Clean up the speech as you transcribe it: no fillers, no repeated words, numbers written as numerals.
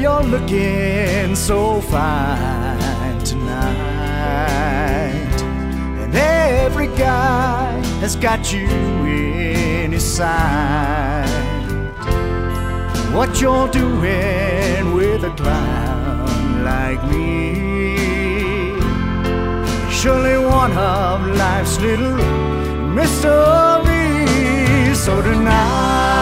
you're looking so fine tonight, and every guy has got you in his sight. What you're doing with a clown like me, surely one of life's little mysteries. So tonight